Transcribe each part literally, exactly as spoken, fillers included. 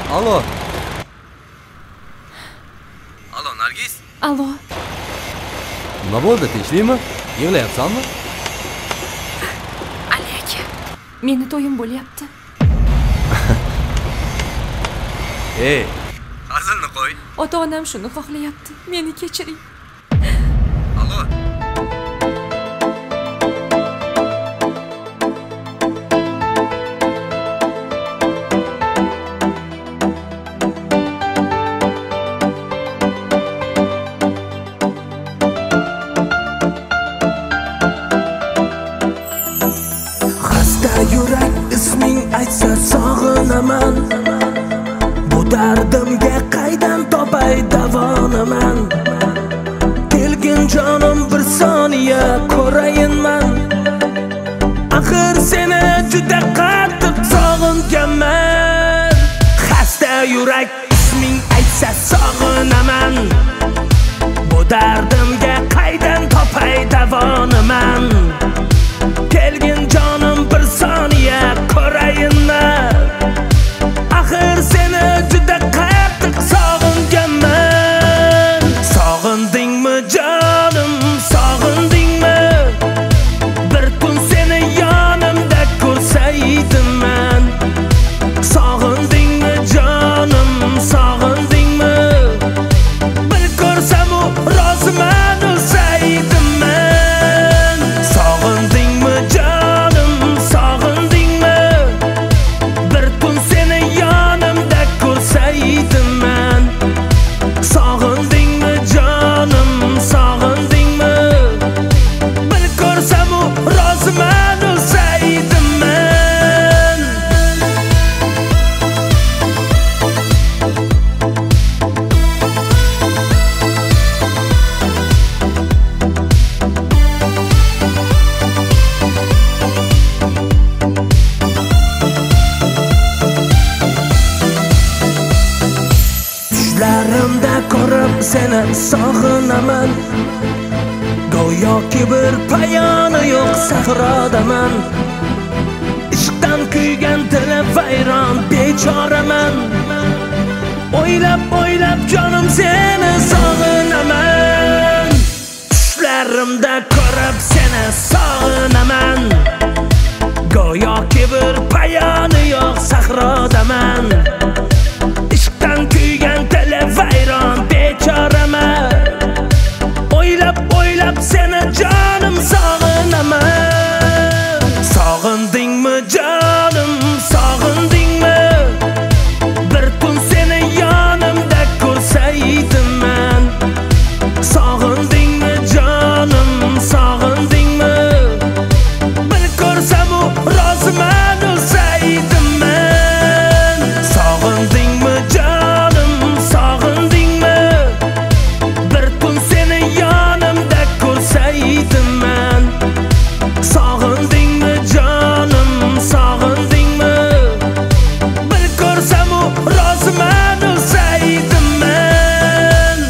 Alo. Alo, Nargis? Alo. Nima bo'ldi, tinchlikmi? Yig'layapsanmi? Ali aka, meni to'yim bo'lyapti. Ey, hazilni qo'y. Ota-onam shuni xohlayapti. Meni kechiring. Alo. Yurak isming aytsa sog'inaman. Bu dardimga qaydan topay davonaman? Kelgin jonim bir soniya ko'rayinman. Axir seni juda qattiq sog'inganman. Xasta yurak isming aytsa sog'inaman. Bu dardimga qaydan topay davonaman? Kelgin jonim bir soniya ko'rayinman. Axir seni juda qattiq sog'inganman. Sog'indingmi jonim, sog'indingmi? Bir kun seni yonimda ko'rsaydim-man. Sog'indingmi jonim, sog'indingmi? Bir ko'rsam u roziman o'saydim-man. Sog'indingmi jonim, sog'indingmi? Bir kun seni yonimda ko'rsaydim-man. Sog'indingmi jonim, sog'indingmi? Bir ko'rsam u roziman o'saydim-man. Tushlarimda ko'rib seni sog'inaman. Go'yoki bir payoni yo'q sahrodaman. Ishqdan kuygan dilim vayron bechoraman. O'ylab o'ylab jonim seni sog'inaman. Tushlarimda ko'rib seni sog'inaman. Go'yoki bir payoni yo'q sahrodaman. Ishqdan kuygan dilim vayron bechoraman. O'ylab o'ylab seni jonim sog'inaman. Sog'indingmi jonim, sog'indingmi? Bir kun seni yonimda ko'rsaydim-man. Sog'indingmi jonim, sog'indingmi? Bir ko'rsam u roziman o'saydim-man. Sog'indingmi jonim, sog'indingmi? Bir kun seni yonimda ko'rsaydim-man. Sog'indingmi jonim, sog'indingmi? Bir ko'rsam u roziman o'saydim-man.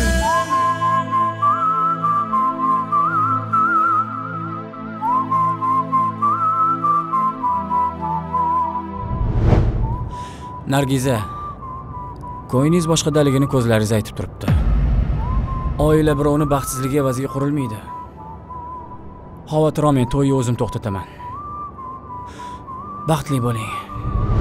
Nargiza, ko'nglingiz boshqadaligini ko'zlaringiz aytib turibdi. Oila birovni baxtsizligi evaziga qurilmaydi. Xavotir olmang, to'yni o'zim to'xtataman. Baxtli bo'ling.